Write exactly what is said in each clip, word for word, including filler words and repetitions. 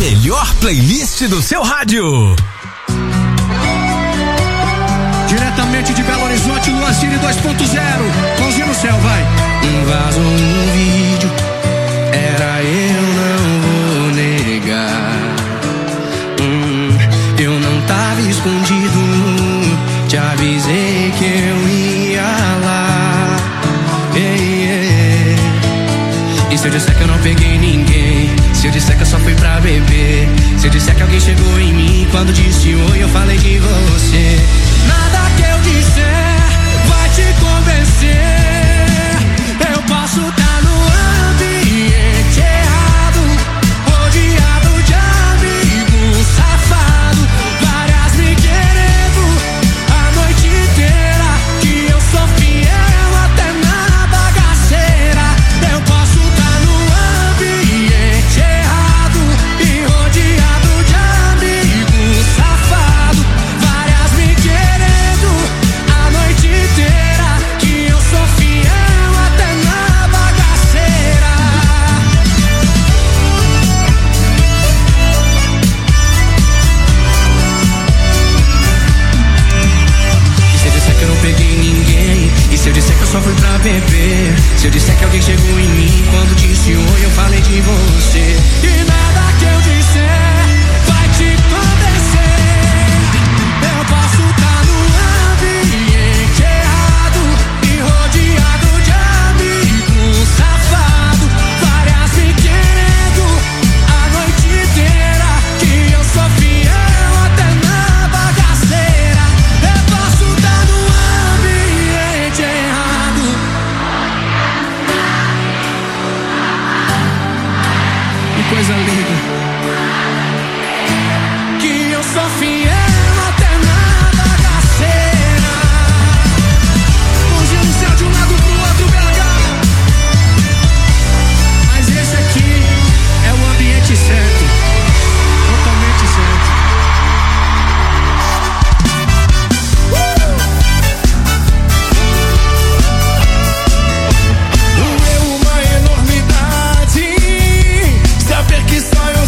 melhor playlist do seu rádio. Diretamente de Belo Horizonte, Luan Cine dois ponto zero. Mãozinha no céu, vai. Um vaso, um vídeo, era eu, não vou negar. Hum, eu não tava escondido, te avisei que eu ia lá. Ei, ei. E se eu disser que eu não peguei ninguém? Se eu disser que eu só fui pra beber? Se eu disser que alguém chegou em mim quando disse oi, eu falei de você. Nada que eu disser vai te convencer. Eu posso estar no ambiente errado, rodeado de amigo safado, várias me querendo a noite inteira, que eu sou fiel até na bagaceira. Eu posso estar no ambiente errado e rodeado de amigo safado, várias me querendo a noite inteira, que eu sou fiel até na bagaceira. E se eu disser que eu não peguei ninguém? E se eu disser que eu só fui pra beber? Se eu disser que alguém chegou em mim quando disse oi, eu falei de você. E nada que eu disser vai te convencer. Eu posso estar no ambiente errado e rodeado de amigos safado, várias me querendo a noite inteira, que eu sou fiel até na bagaceira. Eu posso estar no ambiente errado. Que coisa linda. Que eu sou fiel até na bagaceira. Mãozinha no céu de um lado pro outro, B H. Mas esse aqui é o ambiente certo, totalmente certo. Doeu uma enormidade saber que só eu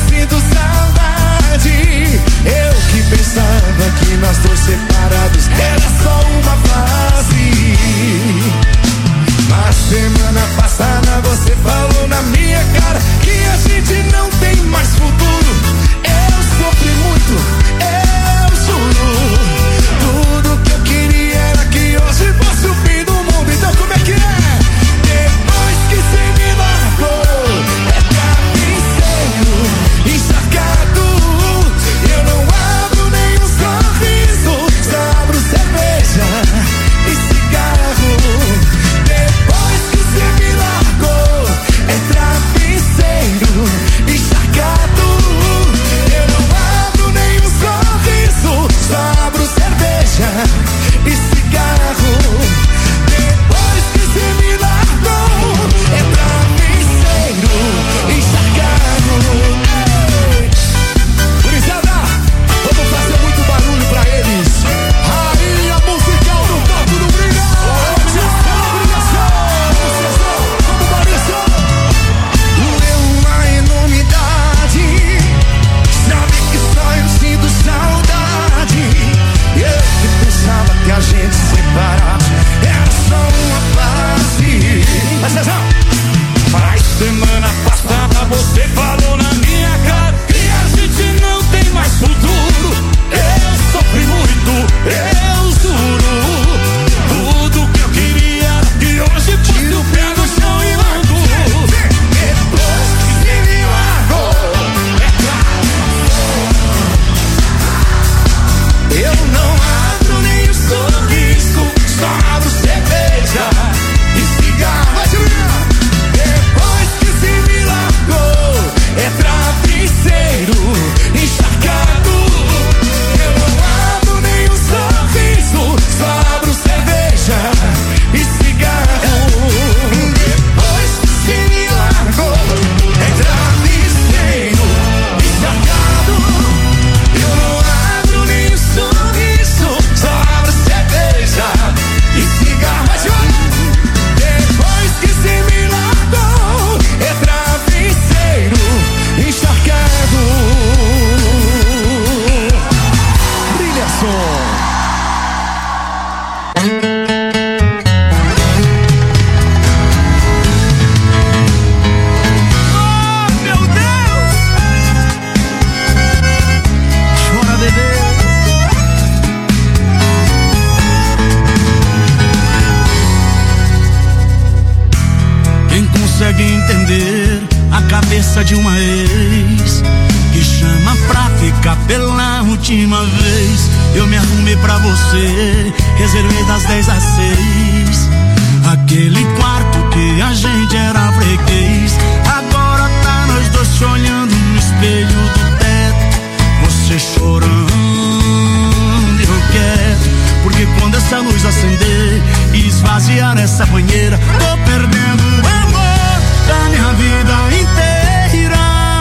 consegue entender a cabeça de uma ex que chama pra ficar pela última vez. Eu me arrumei pra você, reservei das dez às seis, aquele quarto que a gente era freguês. Agora tá nós dois se olhando no espelho do teto, você chorando e eu quieto. Porque quando essa luz acender e esvaziar essa banheira, tô perdendo o amor da minha vida inteira.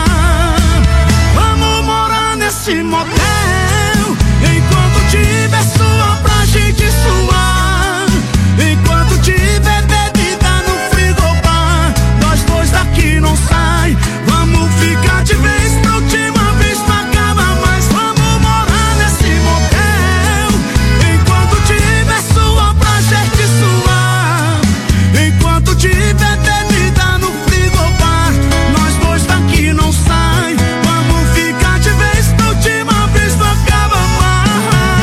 Vamos morar nesse motel, enquanto tiver suor pra gente suar, enquanto tiver bebida no frigobar, nós dois daqui não sai. Vamos ficar de vez pra última vez, não acaba mais. Vamos morar nesse motel, enquanto tiver suor pra gente suar, enquanto tiver bebida no frigobar, nós dois daqui não sai. Vamos ficar de vez pra última vez, não acaba mais.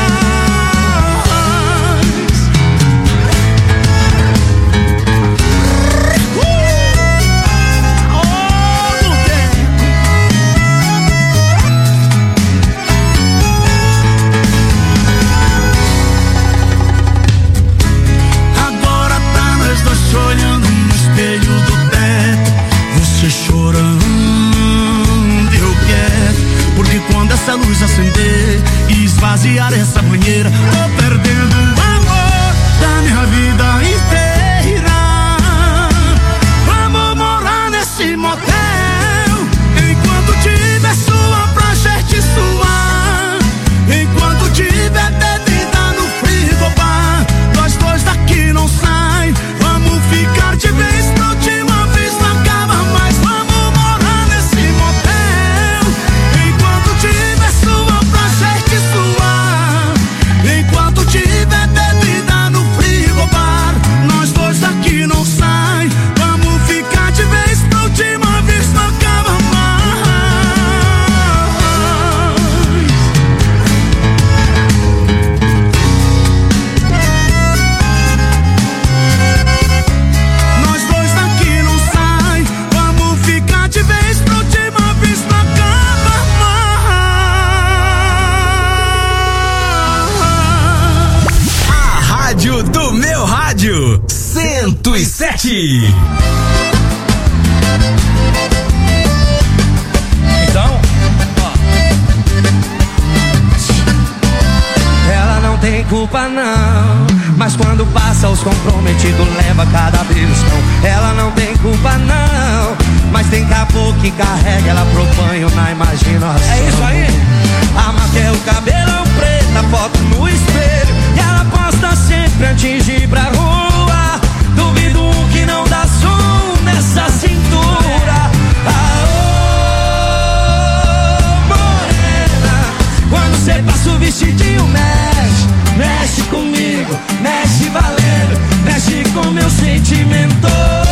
Agora tá nós dois se olhando no espelho do teto, você chorando e eu quieto. Porque quando essa luz acender e esvaziar essa banheira, tô perdendo o amor da minha vida inteira. Vamos morar nesse motel, enquanto tiver suor pra gente suar, enquanto tiver bebida no frigobar, nós dois daqui não sai. Vamos ficar de vez pra última vez, não acaba mais. Vamos morar nesse motel, enquanto tiver suor pra gente suar, enquanto tiver bebida no frigobar, nós dois daqui não sai. Vamos ficar de vez pra última vez, não acaba mais. Nós dois daqui não sai. Vamos ficar de vez pra última vez, não acaba mais. A rádio do meu rádio, cento e sete. Então, ó. Ela não tem culpa não, mas quando passa os comprometidos leva cada beliscão. Ela não tem culpa não, mas tem caboclo que carrega ela pro banho na imaginação. É isso aí. A marca, o cabelão preto, a foto no espelho, e ela posta sempre antes de ir pra rua. Duvido um que não dá zoom nessa cintura. Aô, morena, quando cê passa o vestidinho mexe, mexe comigo, mexe valendo, mexe com meu sentimento.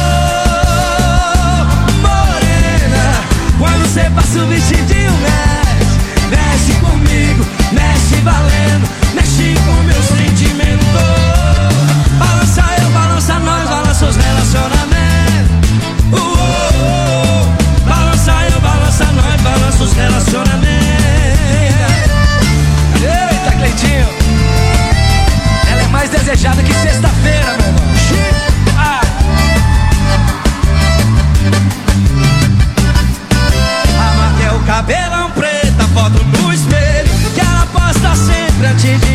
Morena, quando cê passa o vestidinho mexe, mexe comigo, mexe valendo, mexe com meu sentimento. Balança eu, balança nós, balança os relacionamentos. Uh, uh, uh. Balança eu, balança nós, balança os relacionamentos. Eita, Cleitinho, ela é mais desejada que sexta-feira, meu irmão. Ah. A marca é o cabelão preto, a foto no espelho, que ela posta sempre antes de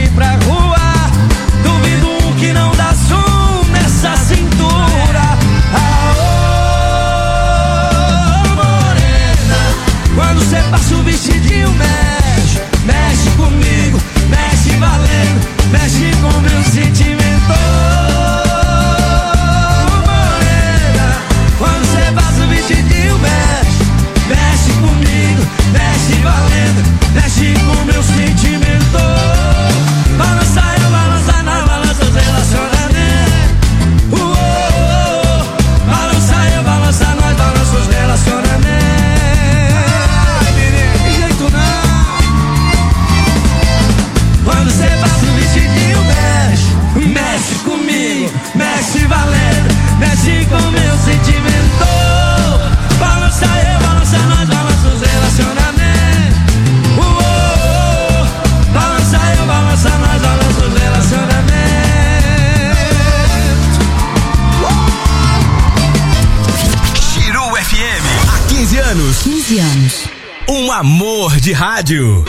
anos. quinze anos. Um amor de rádio.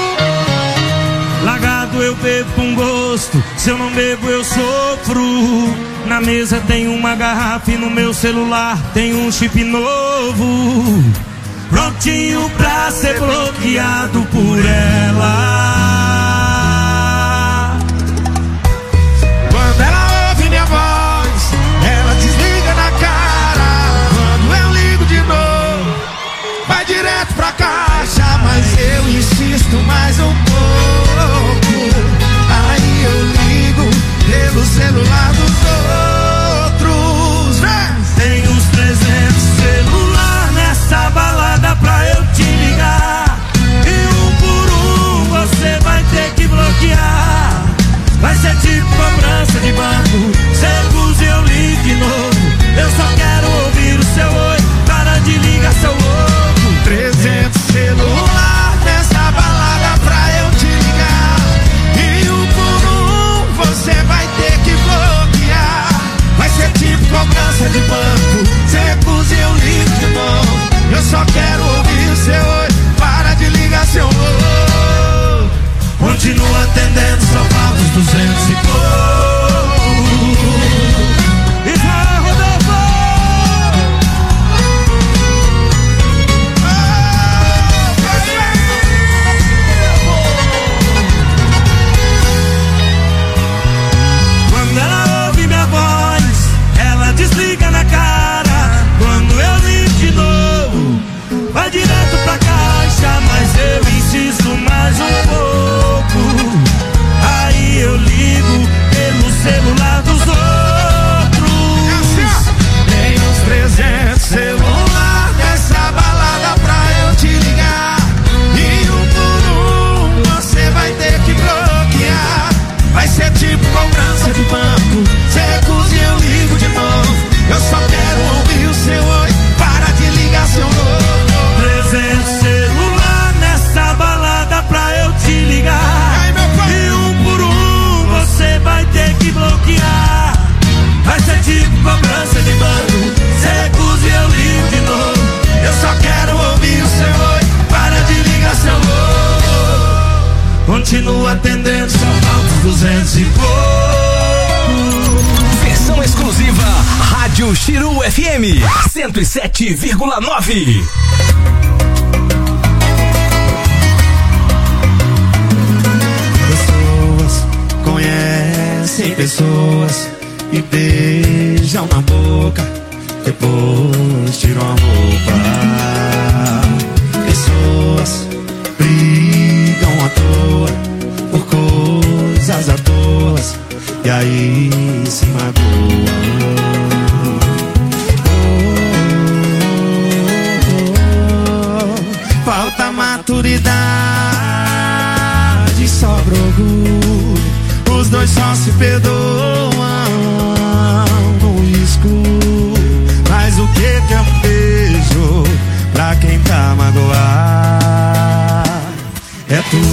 Lagado eu bebo com gosto, se eu não bebo eu sofro. Na mesa tem uma garrafa e no meu celular tem um chip novo, prontinho pra ser bloqueado por ela. Quando ela ouve minha voz, ela desliga na cara. Quando eu ligo de novo, vai direto pra caixa. Mas eu insisto mais um pouco, aí eu ligo pelo celular dos outros. Tem uns trezentos celular nessa balada pra eu te ligar, e um por um você vai ter que bloquear. Vai ser tipo cobrança de banco, seguros eu ligo de novo. Eu só quero ouvir o seu oi, para de ligar seu louco. Trezentos celular nessa balada pra eu te ligar, e um por um você vai ter que bloquear. Vai ser tipo cobrança de banco, seguros eu ligo de novo. Eu só quero ouvir o seu oi, para de ligar seu oi. Continua atendendo, só falta os duzentos e pouco. Israel Rodolfo! Quando ela ouve minha voz, ela desliga na cara. Quando eu ligo de novo, vai direto pra caixa. Mas eu insisto mais um pouco, aí eu ligo pelo celular dos outros. Tem uns trezentos celular nessa balada pra eu te ligar, e um por um você vai ter que bloquear. Vai ser tipo cobrança de banco, secos e eu ligo de novo. Eu só quero ouvir o seu oi, para de ligar seu novo. Trezentos celular nessa balada pra eu te ligar, e um por um você vai ter que bloquear. Vai ser tipo cobrança de banco, secos e eu ligo de novo. Eu só quero ouvir o seu oi, para de ligar seu oi. Continua atendendo, só falta duzentos e pouco. Versão exclusiva Rádio Chiru F M cento e sete vírgula nove. Pessoas conhecem pessoas e beijam na boca, depois tiram a roupa. Pessoas brigam à toa por coisas à toa, e aí se magoam. Falta maturidade, sobra orgulho, os dois só se perdoam no escuro. Mas o que que é um beijo pra quem tá magoado? É tu.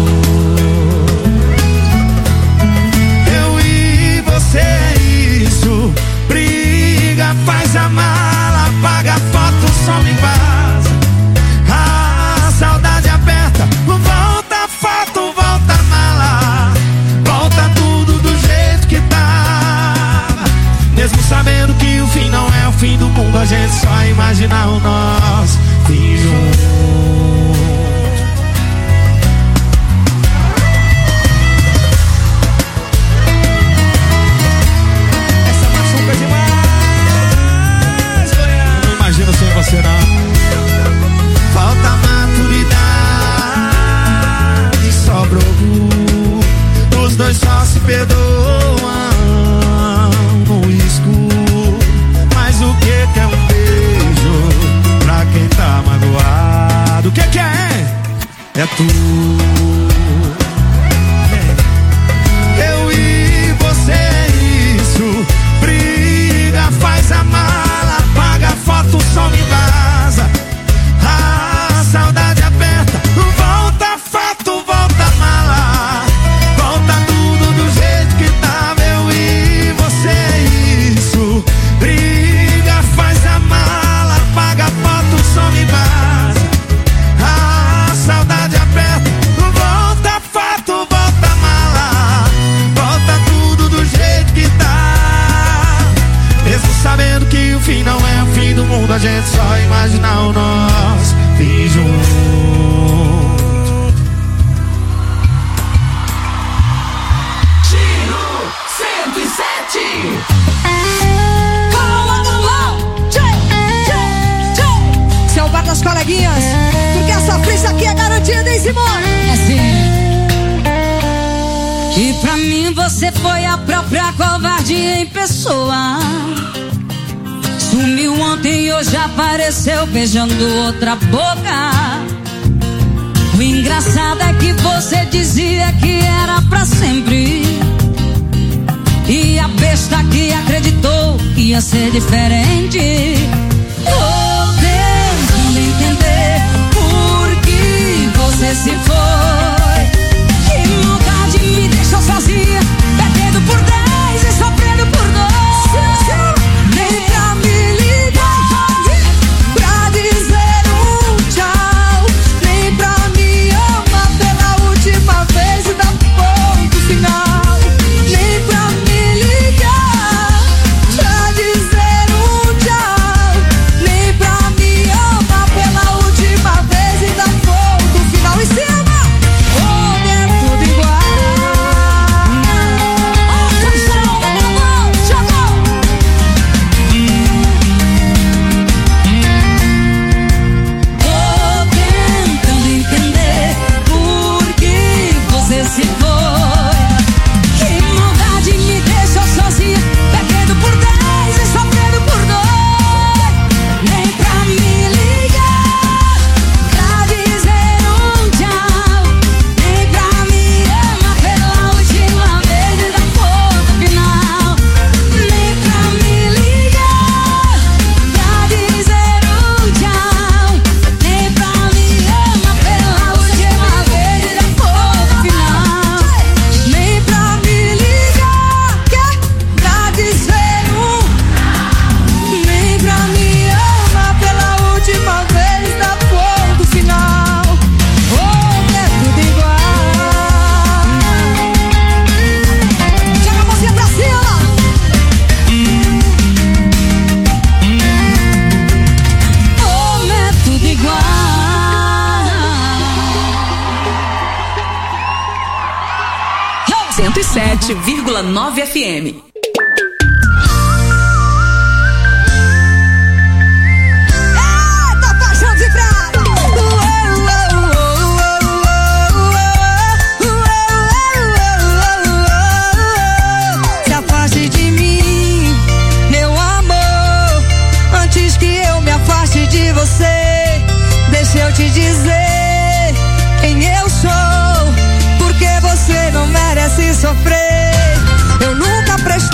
Eu e você é isso, briga, faz a mala, apaga a foto, some e vaza. A saudade aperta, volta a foto, volta a mala, volta tudo do jeito que tava. Mesmo sabendo que o fim não é o fim do mundo, a gente só imagina o nosso fim junto. Essa machuca demais, Goiás. Não imagino sem você não. Falta maturidade, sobra orgulho, os dois só se perdoam no escuro. Mas o que que é um beijo pra quem tá magoado? O que que é? É tu. Eu e você é isso, briga, faz a mala, apaga a foto, some e vaza. A saudade aperta, volta a foto, volta a mala, volta tudo do jeito que tava. Eu e você é isso, briga, faz a mala, apaga a foto, some e vaza. sabendo que o fim não é o fim do mundo, a gente só imagina o nós fim junto. Giro cento e sete. Seu bar das coleguinhas, porque a sofrência aqui é garantida, hein, Simone? É sim. E pra mim você foi a própria covardia em pessoa. Sumiu ontem e hoje apareceu beijando outra boca. O engraçado é que você dizia que era pra sempre. E a besta que acreditou que ia ser diferente. Tô tentando entender por que você se foi. Que vontade me deixou sozinha, perdendo por dez e sofrendo por dois. Nem pra me ligar, pra dizer um tchau, nem pra me amar pela última vez e dar ponto final. Nem pra me ligar, pra dizer um tchau, nem pra me amar pela última vez e dar ponto final. Em cima, onde é tudo igual. Tô tentando entender por que você se foi. Que maldade me deixou sozinha, perdendo por dez e sofrendo por dois. Nem pra me ligar, pra dizer um tchau, nem pra me amar pela última vez e dar ponto final. Nem pra me ligar, pra dizer um tchau, nem pra me amar pela última vez e dar ponto final. Nem pra me ligar, que pra dizer um, nem pra me amar pela última vez, dá ponto final. Onde é tudo igual. Joga a mãozinha pra cima. Onde é tudo igual. cento e sete vírgula nove F M. Eita, paixão de prata. Se afaste de mim, meu amor, antes que eu me afaste de você. Deixa eu te dizer quem eu sou, porque você não merece sofrer. Eu nunca prestei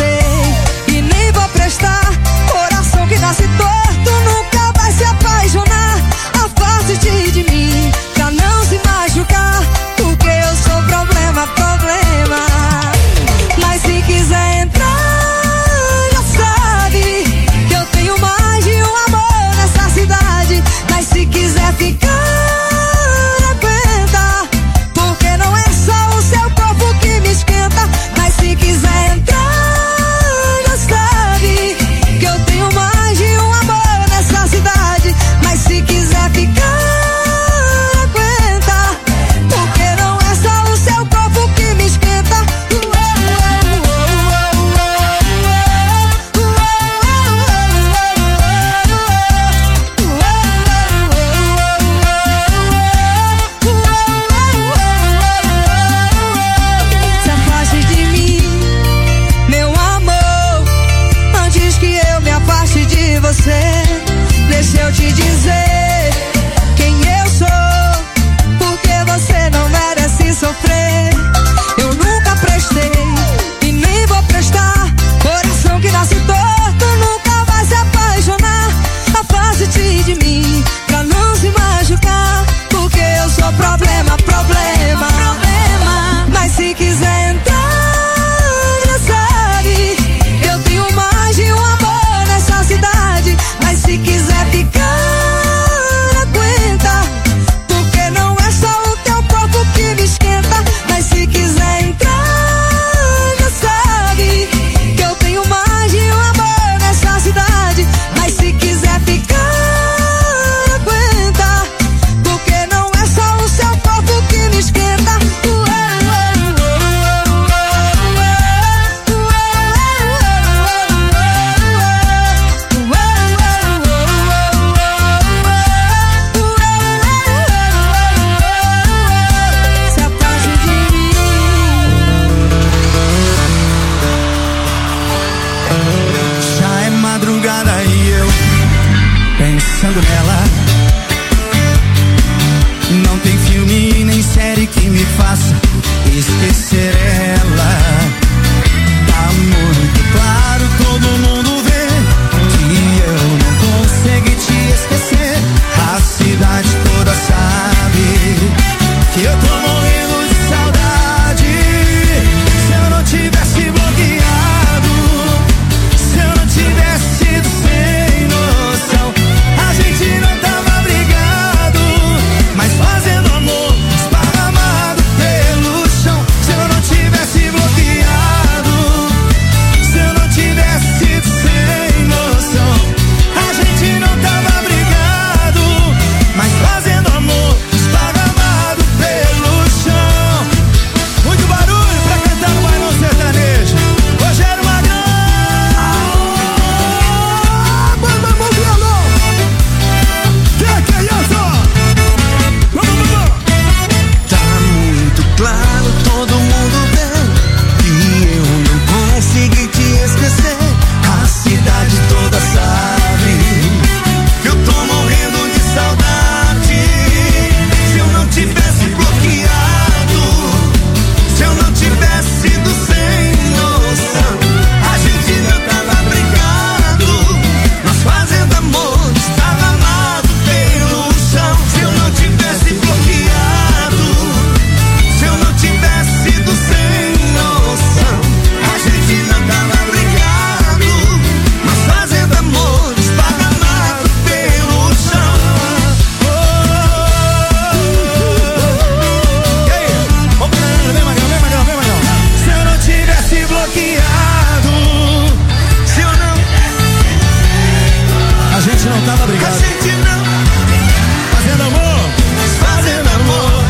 obrigado. A gente não fazendo amor, fazendo amor.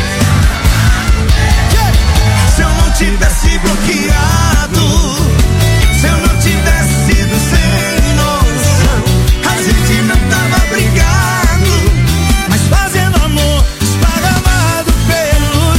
Se eu não tivesse bloqueado, se eu não tivesse sido sem noção, a gente não tava brigado, mas fazendo amor, esparramado pelo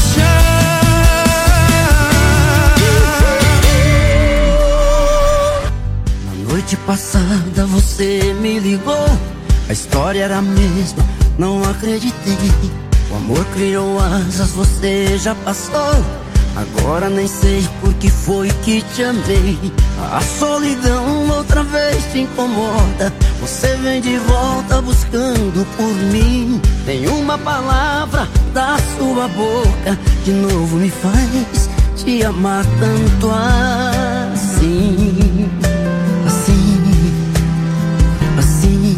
chão. Na noite passada você me ligou, a história era a mesma, não acreditei. O amor criou asas, você já passou. Agora nem sei por que foi que te amei. A solidão outra vez te incomoda. Você vem de volta buscando por mim. Nenhuma palavra da sua boca de novo me faz te amar tanto assim. Assim, assim.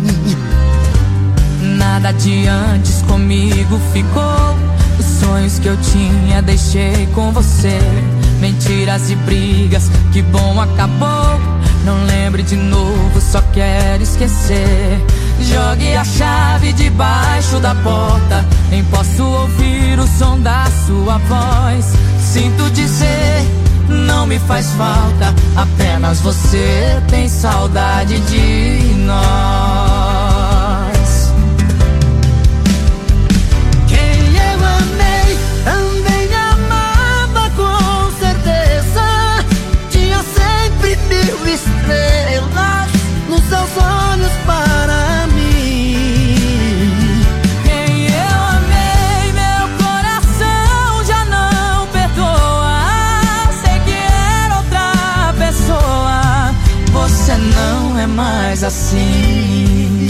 Nada de antes comigo ficou. Os sonhos que eu tinha deixei com você. Mentiras e brigas, que bom acabou. Não lembre de novo, só quero esquecer. Jogue a chave debaixo da porta. Nem posso ouvir o som da sua voz. Sinto dizer, não me faz falta. Apenas você tem saudade de nós. Também amava com certeza. Tinha sempre mil estrelas nos seus olhos para mim. Quem eu amei, meu coração já não perdoa. Sei que era outra pessoa. Você não é mais assim.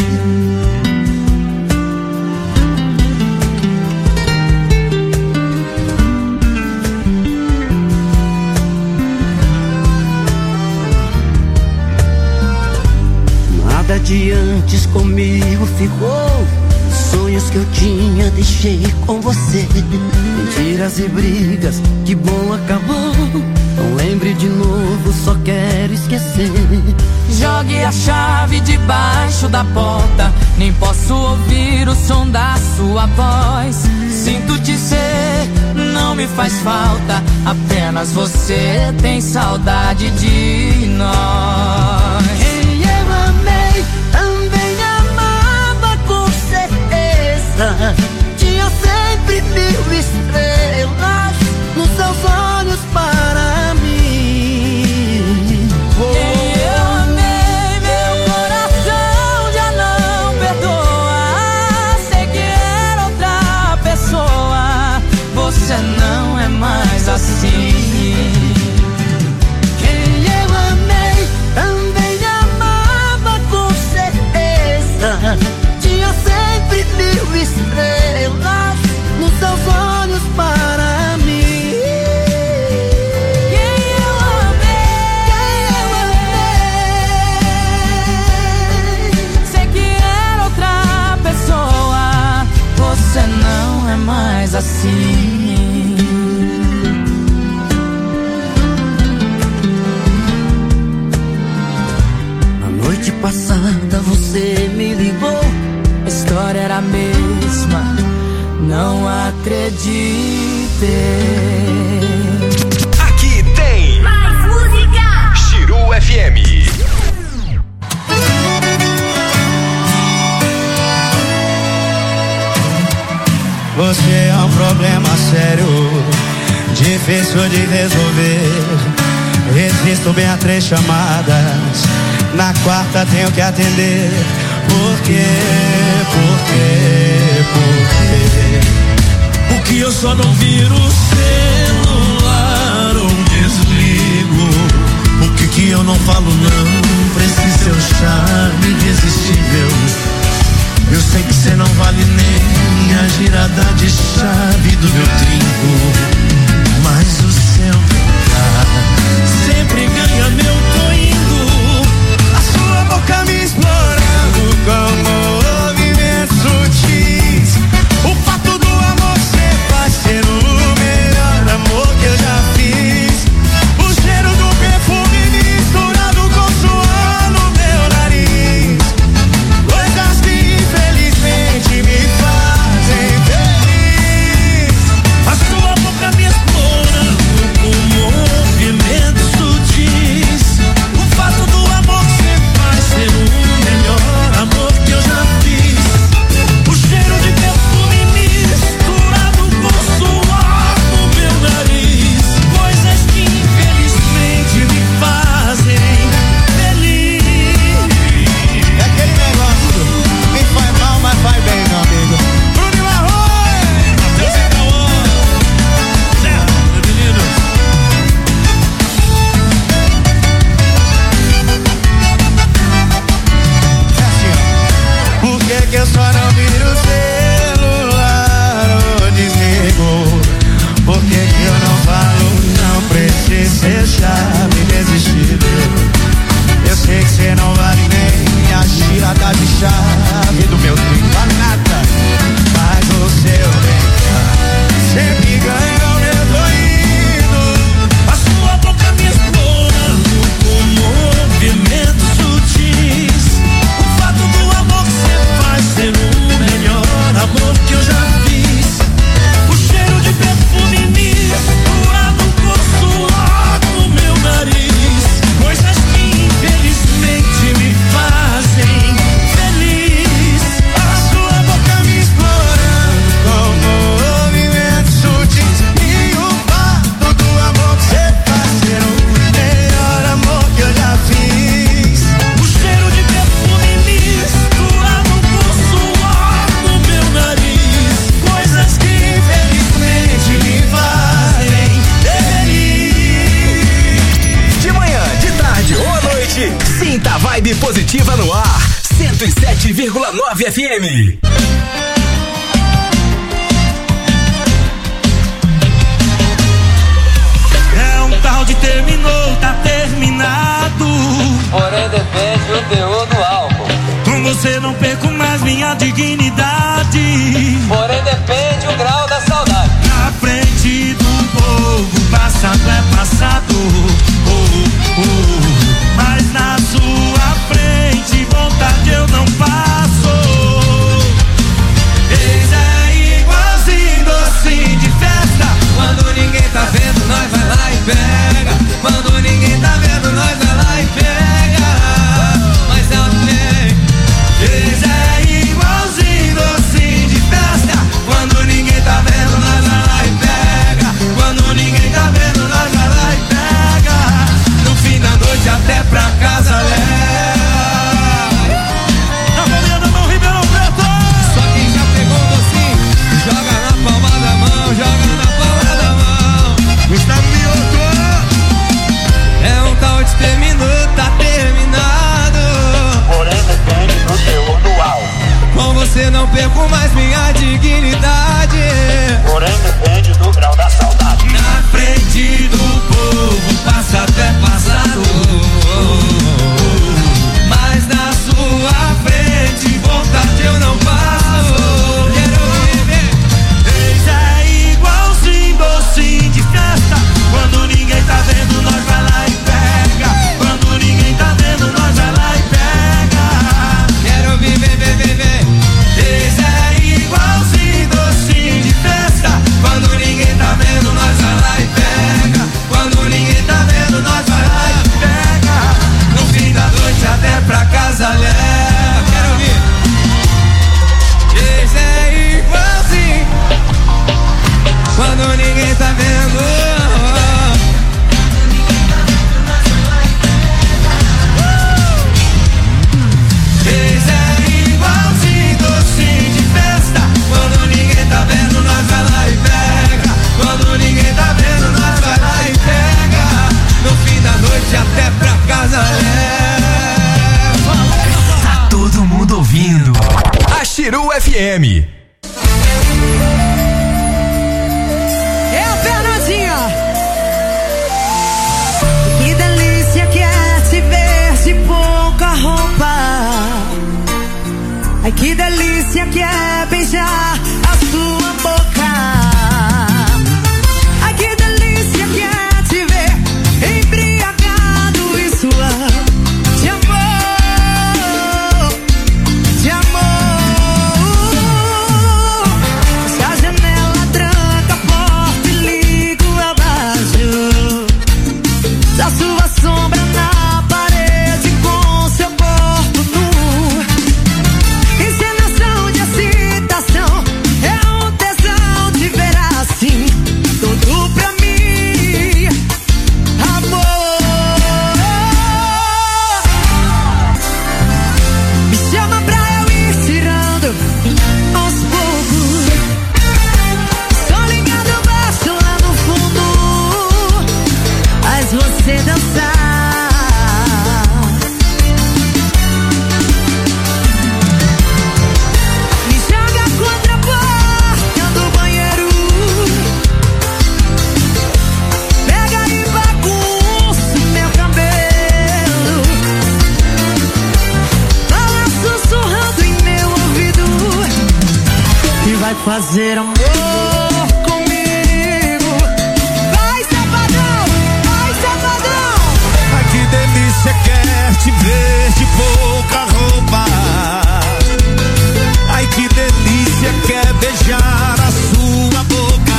Nada de antes comigo ficou. Sonhos que eu tinha deixei com você. Mentiras e brigas, que bom acabou. Não lembre de novo, só quero esquecer. Jogue a chave debaixo da porta. Nem posso ouvir o som da sua voz. Sinto dizer, não me faz falta. Apenas você tem saudade de nós. Quem eu amei também amava com certeza. Tinha sempre mil estrelas nos seus olhos para mim. Quem eu amei, meu coração já não perdoa. Sei que era outra pessoa. Você não é mais assim. Quem eu amei também amava com certeza. Tinha sempre mil estrelas nos seus olhos para mim. Quem eu amei, quem eu amei. sei que era outra pessoa. Você não é mais assim. Na noite passada você me ligou. A história era a mesma, não acreditei. Aqui tem Mais música. Chiru F M. Você é um problema sério, difícil de resolver. Resisto bem a três chamadas, na quarta tenho que atender. Por quê? Por quê? Por quê? Porque eu só não viro o celular ou desligo. Por que que eu não falo não pra esse seu charme irresistível? Eu sei que cê não vale nem a girada de chave do meu trinco, mas o seu olhar sempre ganha meu tô indo. A sua boca me explorando com movimentos sutis. O fato do amor ser vai ser o melhor amor que eu já fiz. O cheiro do perfume misturado com suor no meu nariz. Coisas que que eu só não viro o celular ou desligo? Por que que eu não falo? Não precisa ser chave irresistível. Eu sei que cê não vale nem a girada de chave do meu trio. Vale nada, mas o seu bem sempre ganhou, eu tô indo. A sua boca me explorando com movimentos sutis. O fato do amor que você faz ser o melhor amor que eu já fiz. O cheiro de perfume misturado com suor no meu nariz. Coisas que infelizmente me fazem feliz. A sua boca me explorando com movimentos sutis. E o fato do amor que você faz ser o melhor amor que eu já fiz. O cheiro de perfume misturado com suor no meu nariz. Coisas que infelizmente me fazem feliz. De manhã, de tarde ou à noite, sinta a vibe positiva no ar. cento e sete vírgula nove F M. É um tal de terminou, tá terminado. Porém depende do teor do álcool. Com você não perco mais minha dignidade. Porém depende o grau da saudade. Na frente do povo, passado é passado. Oh, oh. Mas na sua frente, vontade eu não passo. Eis é igualzinho docinho de festa. Quando ninguém tá vendo, nós vai lá e pega. Quando ninguém tá vendo, nós vai lá e pega. Mas é o trem. Eis é igualzinho docinho de festa. Quando ninguém tá vendo, nós vai lá e pega. Quando ninguém tá vendo, nós vai lá e pega. No fim da noite até pra casa leva. Na bolinha da mão, Ribeirão Preto. Só quem já pegou o docinho, joga na palma da mão, joga na palma da mão. Gustavo Mioto. É um tal de terminou, tá terminado. Porém depende do teor do álcool. Com você não perco mais minha dignidade. Porém depende do grau da saudade. Na frente do povo, passado é passado. Mas na sua frente, vontade eu não passo. Quero viver. Eis é igualzinho docinho de festa. Quando ninguém tá vendo, nós vai lá e pega. Quando ninguém tá vendo, nós vai lá e pega. Quero viver, viver, viver. Eis é igualzinho docinho de festa. Quando ninguém tá vendo, nós vai lá e pega. Quando ninguém tá vendo, nós vai lá e pega. No fim da noite até pra casa leva. Quero ouvir. Esse é igualzinho. Quando ninguém tá vendo. Eis é igualzinho docinho de festa. Quando ninguém tá vendo, nós vai lá e pega. Quando ninguém tá vendo, nós vai lá e pega. No fim da noite até pra casa leva. Tá todo mundo ouvindo a Chiru F M. É a Fernandinha. Que delícia que é te ver de pouca roupa. Ai, que delícia que é beijar a sua boca. Ai, que delícia que é te ver embriagado e suar de amor, de amor. Se a janela tranca a porta e ligo abaixo da sua sombra na parede com seu corpo nu. Encenação de excitação vai fazer amor comigo. Vai, safadão, vai, safadão. Ai, que delícia, quer te ver de pouca roupa. Ai, que delícia, quer beijar a sua boca.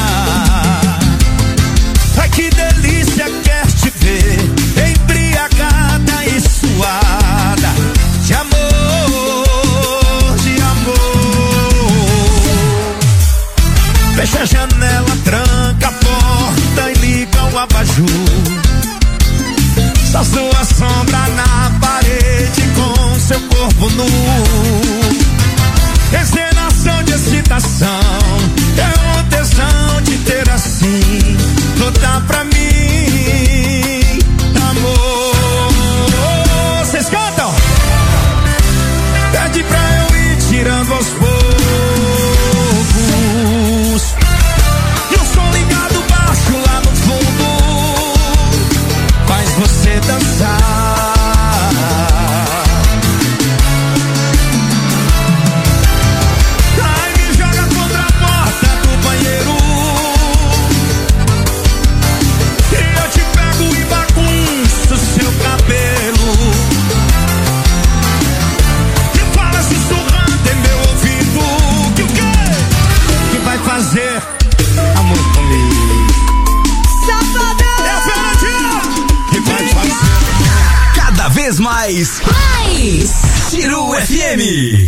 Ai, que delícia, quer te ver embriagada e suada de amor, de amor. Fecha a janela, tranca a porta e liga o abajur. Só sua sombra na parede com seu corpo nu. Encenação de excitação, é um tesão de ter assim. Lutar pra mim, amor. Vocês cantam? Pede pra eu ir tirando aos poucos. E o som ligado baixo lá no fundo faz você dançar. Ai, me joga contra a porta do banheiro e eu te pego e bagunço seu cabelo. E fala sussurrando em meu ouvido que o quê? Que vai fazer amor comigo. Safadão. É a Fernandinha que vai fazer. Cada vez mais. Mais. Chiru F M.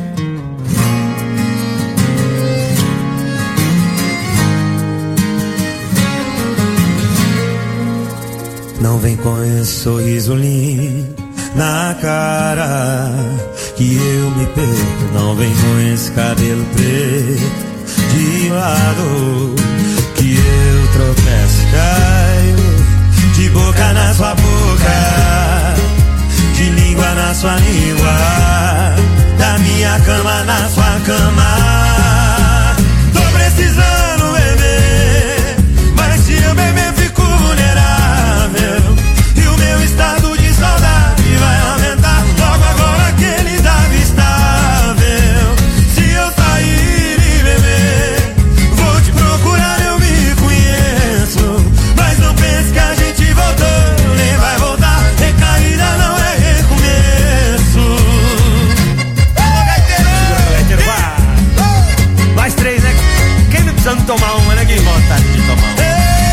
Não vem com esse sorriso lindo na cara que eu me perco. Não vem com esse cabelo preto de lado que eu tropeço e caio de boca na sua boca, de língua na sua língua, da minha cama na sua cama. Tô precisando beber, mas se eu beber fico vulnerável e o meu estado de saudade vai aumentar. Logo agora que ele estava estável. Se eu sair e beber, vou te procurar, eu me conheço. Mas não pense que a gente voltou, nem vai voltar. Recaída não é recomeço. Nós três, né? Quem não precisando tomar uma, né? Quem vontade de tomar uma.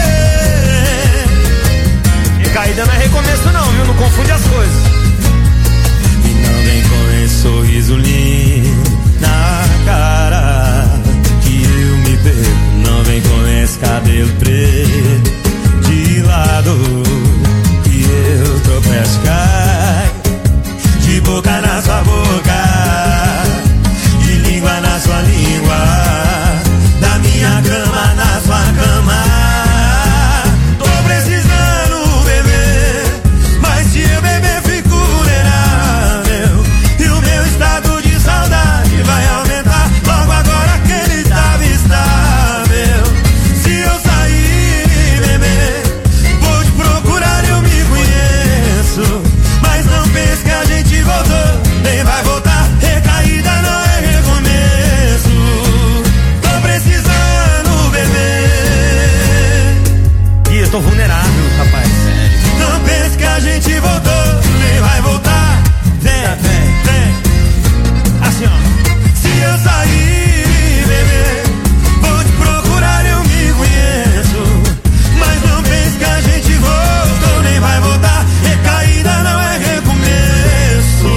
Recaída não é recomeço não, viu? Não confunde as coisas. E não vem com esse sorriso lindo na cara que eu me perco. Não vem com esse cabelo preto de lado que eu tropeço e caio de boca na sua boca, de língua na sua língua, da minha cama na sua cama. Tô precisando beber, mas se eu beber fico vulnerável e o meu estado de saudade vai aumentar. Logo agora que ele estava estável. Se eu sair e beber, vou te procurar, eu me conheço. Mas não pense que a gente voltou, nem vai voltar. Recaída não é recomeço. Tô precisando beber. Ih, eu tô vulnerável, rapaz. Não pense que a gente voltou, nem vai voltar. Vem, vem, vem. Assim, ó. Se eu sair e beber, vou te procurar, eu me conheço. Mas não pense que a gente voltou, nem vai voltar. Recaída não é recomeço.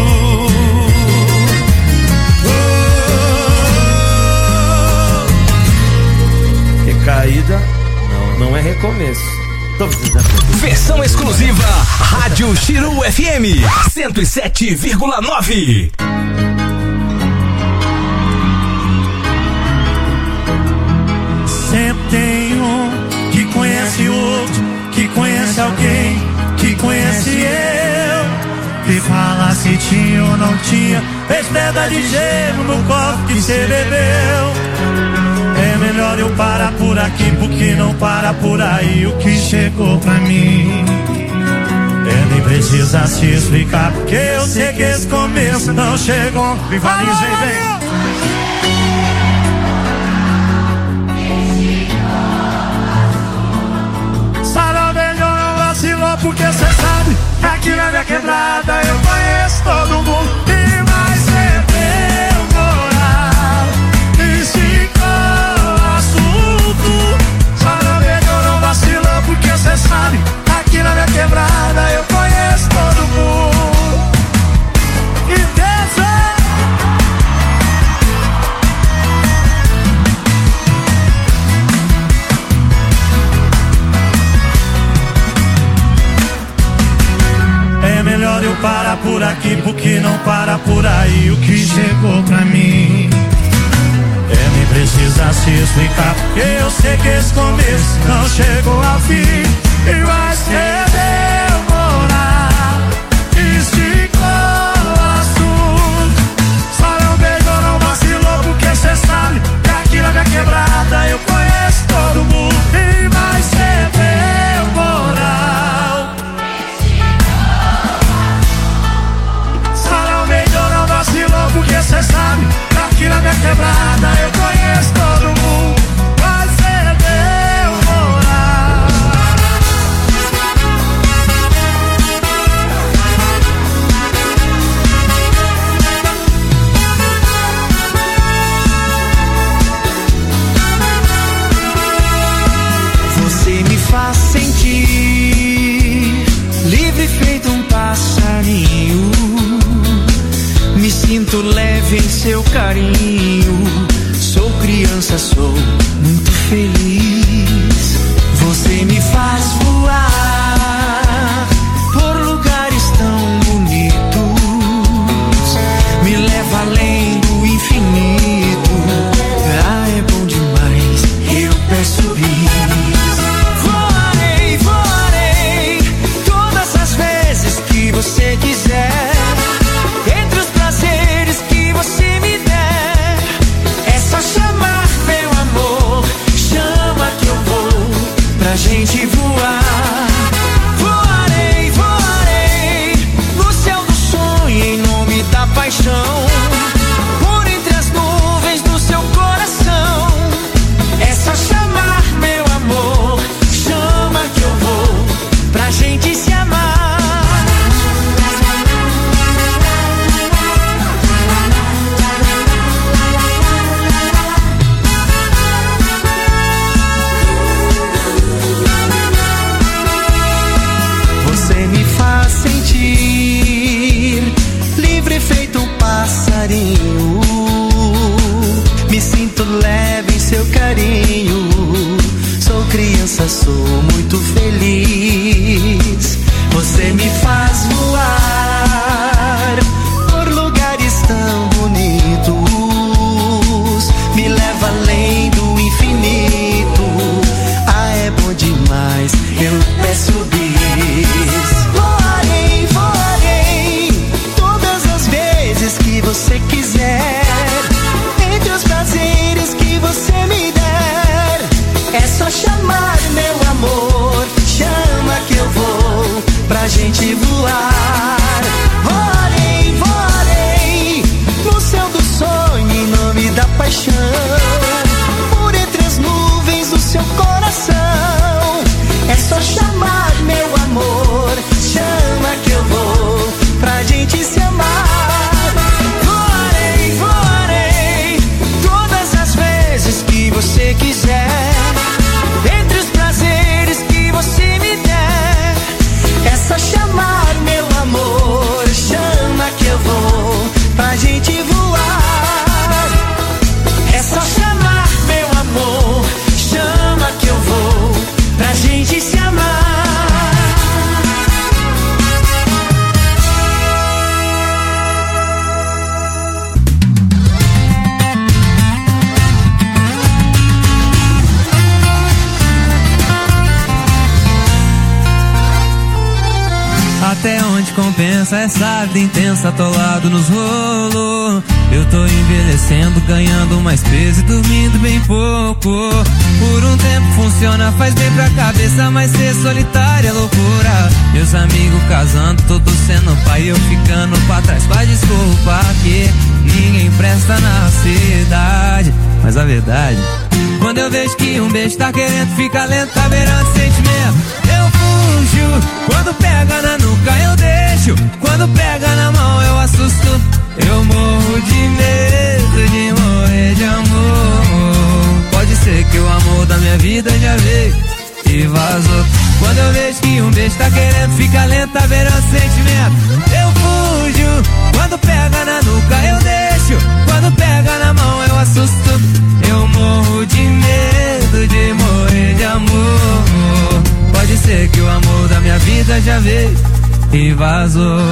Oh. Recaída não, não é recomeço. Tô precisando. Versão exclusiva Rádio Chiru F M cento e sete vírgula nove. Sempre tem um que conhece outro, que conhece alguém, que conhece eu. E fala se tinha ou não tinha, fez pedra de gelo no copo que cê bebeu. É melhor eu parar por aqui, porque não para por aí o que chegou pra mim. É, nem precisa se explicar, porque eu sei que esse começo não chegou. Rivaliza, vem. porque cê sabe que aqui na minha quebrada eu conheço todo mundo. E mais é meu moral, esticou o assunto. Só não pegou, não vacilou, porque cê sabe que aqui na minha quebrada eu conheço todo mundo. E dança. É melhor eu parar por aqui, porque não para por aí. O que chegou pra mim é nem precisar se explicar, porque eu sei que esse começo não chegou ao fim. E vai ser demorar, esticou o assunto. Só não pegou, não vacilou, porque cê sabe que aqui na minha quebrada eu conheço todo mundo. E vai ser demorar. Vacilou, porque cê sabe que aqui na minha quebrada eu conheço todo mundo. Vai ser demorar. Você me faz sentir livre feito um passarinho. Me sinto leve em seu carinho. Sou criança, sou muito feliz. Você me faz voar por lugares tão bonitos. Me leva além do infinito. Ah, é bom demais, eu peço bis. Voarei, voarei todas as vezes que você quiser. Gente voar, voarei, voarei no céu do sonho em nome da paixão, por entre as nuvens do seu coração. É só chamar, meu amor, chama que eu vou pra gente se amar. Você me faz sentir livre feito um passarinho. Me sinto leve em seu carinho. Sou criança, sou muito feliz. Você me faz voar por lugares tão bonitos. Me leva além do infinito. Ah, é bom demais, eu peço bis. Voarei, voarei todas as vezes que você quiser. Entre os prazeres que você me der. É só chamar, meu amor, chama que eu vou pra gente voar. Voarei, voarei no céu do sonho em nome da paixão, por entre as nuvens do seu coração. É só chamar, meu amor, chama que eu vou pra gente se amar. Voarei, voarei todas as vezes que você quiser. Entre os prazeres que você me der. É só chamar, meu amor, chama que eu vou pra gente voar. É só chamar, meu amor, chama que eu vou pra gente se amar. Até onde compensa essa vida intensa, atolado nos rolos. Eu tô envelhecendo, ganhando mais peso e dormindo bem pouco. Por um tempo funciona, faz bem pra cabeça, mas ser solitário é loucura. Meus amigos casando, todos sendo pai, eu ficando pra trás. Faz desculpa que ninguém presta na cidade. Mas a verdade, quando eu vejo que um beijo tá querendo ficar lento, tá beirando sentimento, eu fujo. fujo, quando pega na nuca eu deixo, quando pega na mão eu assusto. Eu morro de medo de morrer de amor. Pode ser que o amor da minha vida já veio e vazou. Quando eu vejo que um beijo tá querendo ficar lento, tá virando sentimento, eu fujo. Quando pega na nuca eu deixo, quando pega na mão eu assusto. Eu morro de medo de morrer de amor. Pode ser que o amor da minha vida já veio e vazou.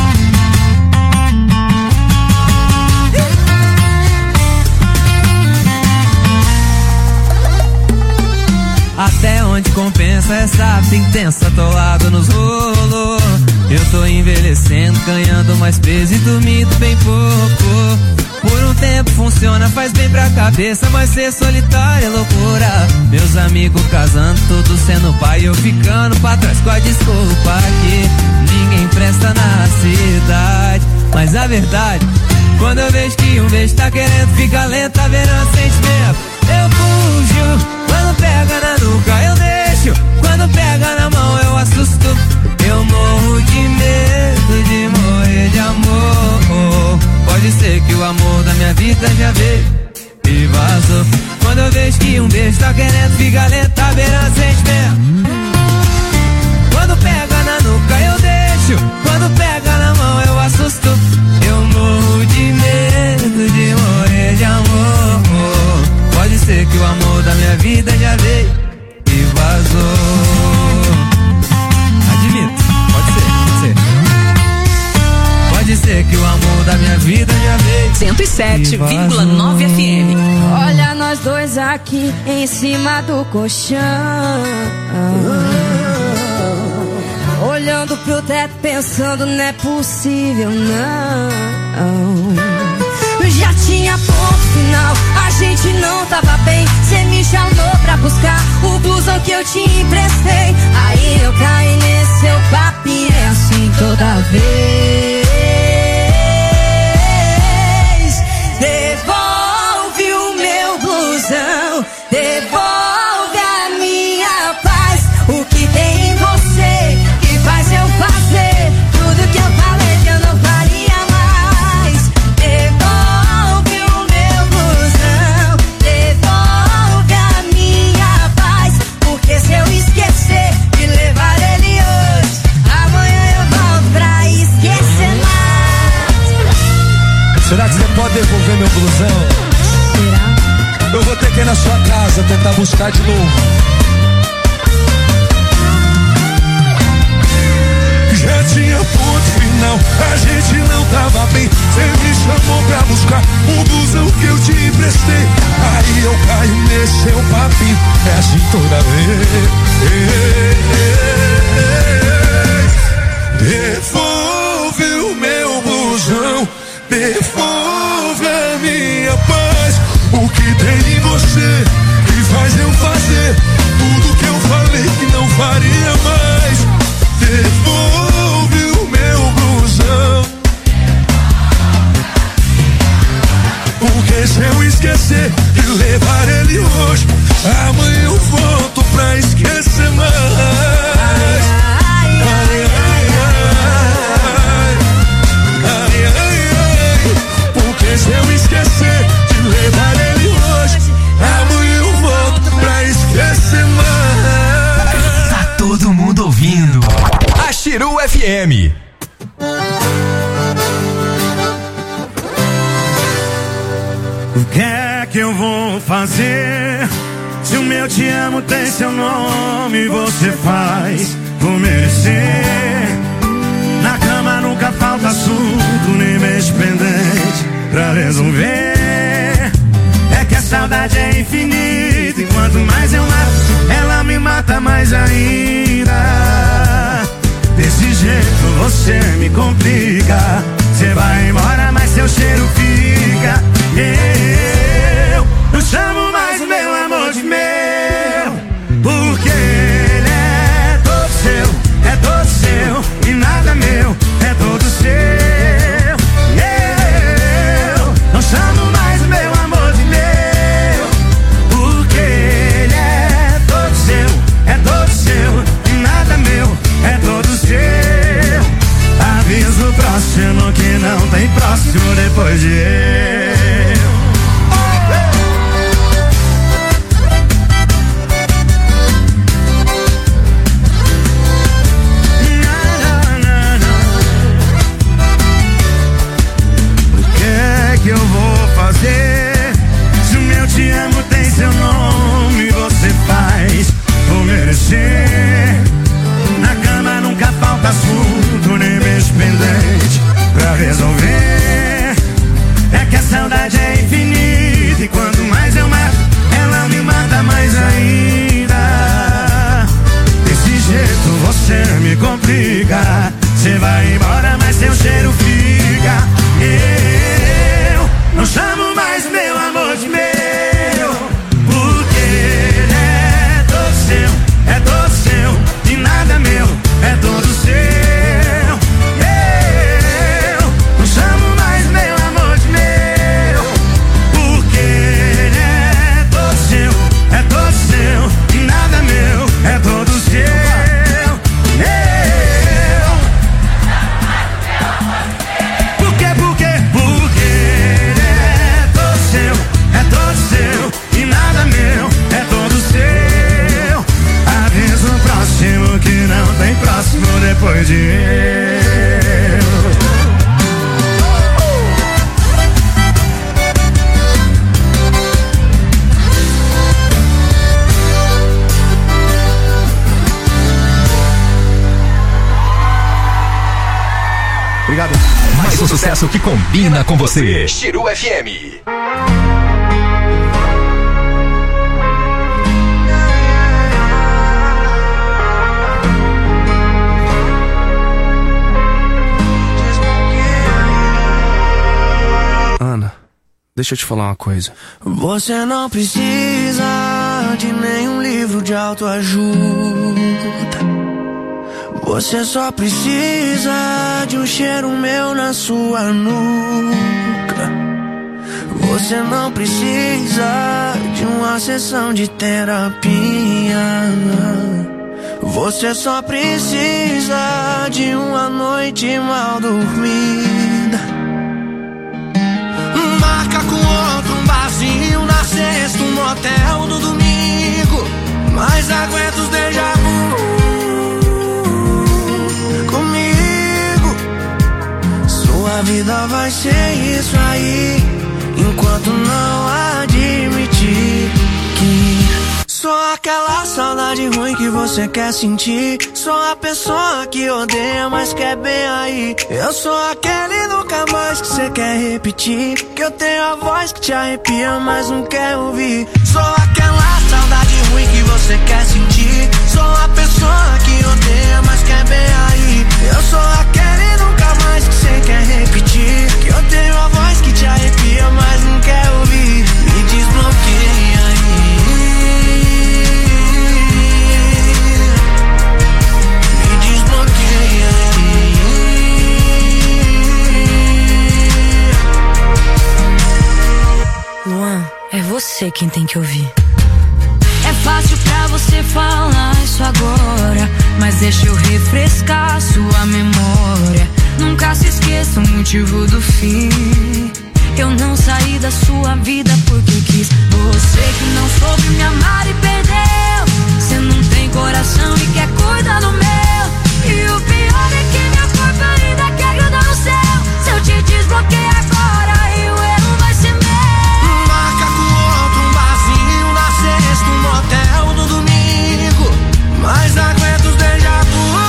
Até onde compensa essa vida intensa, atolado nos rolos. Eu tô envelhecendo, ganhando mais peso e dormindo bem pouco. Por um tempo funciona, faz bem pra cabeça, mas ser solitário é loucura. Meus amigos casando, todos sendo pai, eu ficando pra trás com a desculpa que ninguém presta na cidade. Mas a verdade, quando eu vejo que um beijo tá querendo ficar lento, tá virando sentimento, eu fujo. Quando pega na nuca eu deixo, quando pega na mão eu assusto. Eu morro de medo de morrer de amor. Pode ser que o amor da minha vida já veio e vazou. Quando eu vejo que um beijo tá querendo ficar lento, tá beirando sentimento. Quando pega na nuca eu deixo, quando pega na mão eu assusto. Eu morro de medo de morrer de amor. Pode ser que o amor da minha vida já veio e vazou. Admito, pode ser, pode ser. Pode ser que o amor da minha vida já veio. cento e sete vírgula nove F M. Olha nós dois aqui em cima do colchão, olhando pro teto pensando não é possível não. Já tinha ponto final, a gente não tava bem. Cê me chamou pra buscar o blusão que eu te emprestei. Aí eu caí nesse seu papo e é assim toda vez. Devolve o meu blusão, devolve a minha paz. O que tem em você que faz eu fazer tudo que eu falei que eu não faria mais. Devolve o meu blusão, devolve a minha paz. Porque se eu esquecer de levar ele hoje, amanhã eu volto pra esquecer mais. Será que você pode devolver meu blusão? Será? Eu vou ter que ir na sua casa tentar buscar de novo. Já tinha ponto final, a gente não tava bem. Cê me chamou pra buscar o blusão que eu te emprestei. Aí eu caio nesse seu papinho, é assim toda vez. Devolve o meu blusão, devolve a minha paz. O que tem em você que faz eu fazer tudo que eu falei que não faria mais. Devolve o meu blusão, porque se eu esquecer de levar ele hoje, amanhã eu volto pra esquecer mais. Ai, ai, ai, ai, ai, ai, ai. Porque se eu esquecer de levar ele hoje, amanhã eu volto pra esquecer mais. Tá todo mundo ouvindo a Chiru F M. O que é que eu vou fazer? Se o meu te amo tem seu nome, você faz por merecer. Na cama nunca falta assunto, nem mês pendente pra resolver. É que a saudade é infinita, e quanto mais eu mato, ela me mata mais ainda. Desse jeito você me complica. Você vai embora, mas seu cheiro fica. Eu não chamo mais o meu amor de meu, porque ele é todo seu, é todo seu, e nada meu, é todo seu. Eu não chamo mais o meu amor de meu, porque ele é todo seu, é todo seu, e nada meu, saudade é infinita e quanto mais eu mato, ela me mata mais ainda. Desse jeito você me complica. Cê vai embora, mas seu cheiro fica. Eu não chamo mais meu amor de meu, porque ele é todo seu, é todo seu, e nada meu, é todo seu. Eu não chamo mais meu amor de meu, porque ele é todo seu, é todo seu, e nada meu, é todo seu. Próximo depois de eu. Obrigado. Mais um sucesso que combina com você. Chiru F M. Deixa eu te falar uma coisa. Você não precisa de nenhum livro de autoajuda. Você só precisa de um cheiro meu na sua nuca. Você não precisa de uma sessão de terapia. Você só precisa de uma noite mal dormida. Marca com outro um barzinho na sexta, um motel no domingo. Mas aguenta os déjà vu comigo. Sua vida vai ser isso aí, enquanto não admitir que sou aquela saudade ruim que você quer sentir. Sou a pessoa que odeia, mas quer bem aí. Eu sou aquele nunca mais que você quer repetir. Que eu tenho a voz que te arrepia, mas não quer ouvir. Sou aquela saudade ruim que você quer sentir. Sou a pessoa que odeia, mas quer bem aí. Eu sou aquele nunca mais que você quer repetir. Que eu tenho a voz que te arrepia, mas não quer ouvir. Me desbloqueia aí. Luan, é você quem tem que ouvir. É fácil pra você falar isso agora, mas deixa eu refrescar sua memória. Nunca se esqueça o motivo do fim. Eu não saí da sua vida porque quis. Você que não soube me amar e perdeu. Você não tem coração e quer cuidar do meu. E o pior é que minha corpo ainda quer grudar no céu. Se eu te desbloquear agora, e o erro vai ser meu. Um motel no domingo, mas aguenta os déjà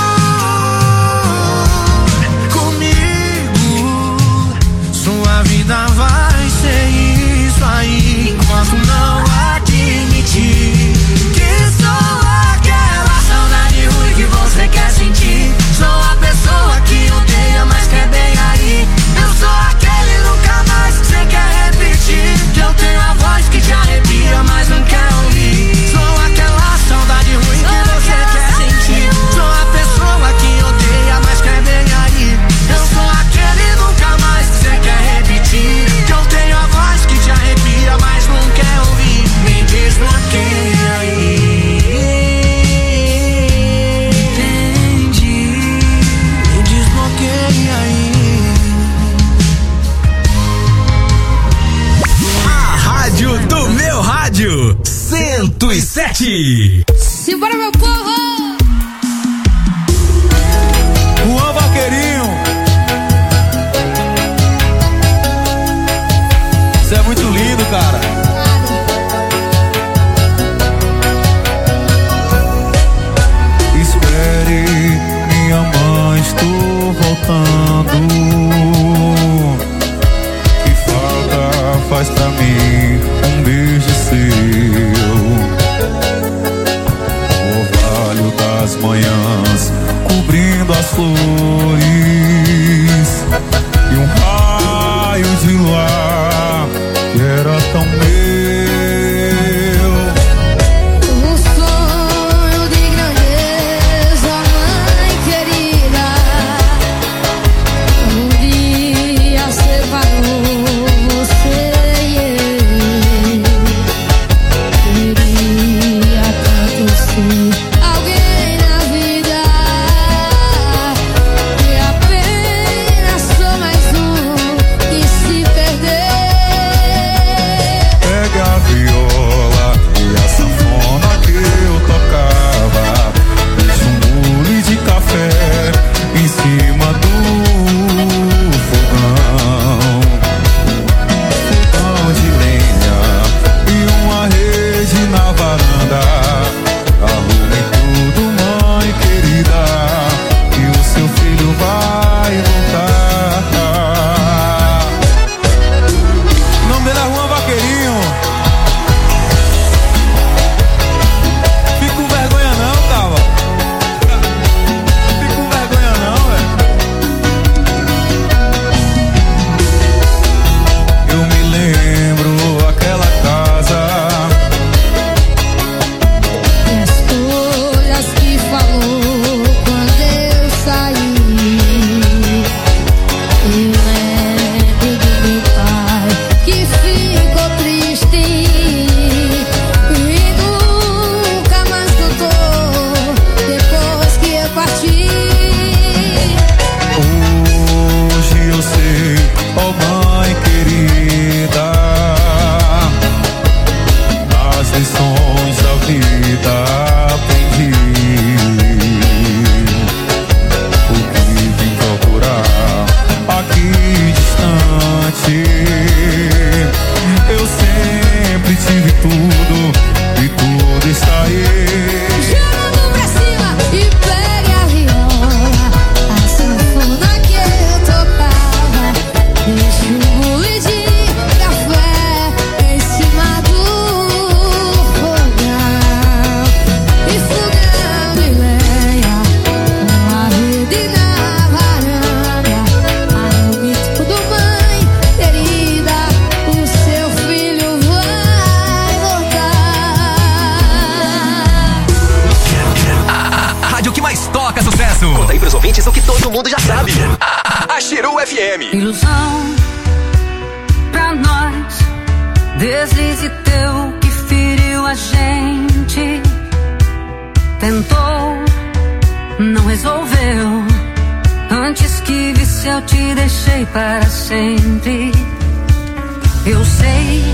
vu comigo. Sua vida vai ser isso aí, enquanto não admitir que sou aquela saudade ruim que você quer sentir. Sou a pessoa que odeia, mas quer bem aí. Eu sou aquele nunca mais que você quer repetir. Que eu tenho a voz que te arrepia, mas não quer ouvir. Sou aquela saudade ruim que você quer sentir. Sou a pessoa que odeia, mas quer bem aí. Eu sou aquele nunca mais que você quer repetir. Que eu tenho a voz que te arrepia, mas não quer ouvir. Me desbloqueia aí. Entendi. Me desbloqueia aí. A rádio do meu rádio cento e sete. Simbora, meu povo! Juan Vaqueirinho. Você é muito lindo, cara. Espere, minha mãe, estou voltando. Que falta faz pra mim um beijo seu. O orvalho das manhãs cobrindo as flores e um raio de luar que era tão meu. O sonho de grandeza, mãe querida, um dia separou você e eu. Queria tanto ser alguém na vida e apenas sou mais um que se perdeu. Pega a viola e a sanfona que eu tocava, deixa um bule de café em cima do fogão, fogão de lenha e uma rede na varanda. Arrume tudo, mãe querida, que o seu filho vai voltar. O nome dele é Juan Vaqueirinho. Fico com vergonha não, tava. Fico com vergonha não, velho. Eu me lembro aquela casa, As folhas que falou quando eu saí. Eu lembro do meu pai que ficou triste e nunca mais voltou depois que eu parti. hoje eu sei, oh mãe querida, as lições da vida aprendi. O que vim procurar aqui distante, eu sempre tive tudo e tudo está aí. Joga pra cima e pegue a viola, a sanfona que eu tocava, deixa um bule de café em cima do fogão e fogão de lenha, uma rede na varanda. Arrume tudo, mãe querida, o seu filho vai voltar. A rádio que mais toca sucesso. Conta aí pros ouvintes o que todo mundo já sabe. A, a Chiru F M. Ilusão pra nós, deslize teu que feriu a gente. Tentou, não resolveu. Antes que visse eu te deixei para sempre. Eu sei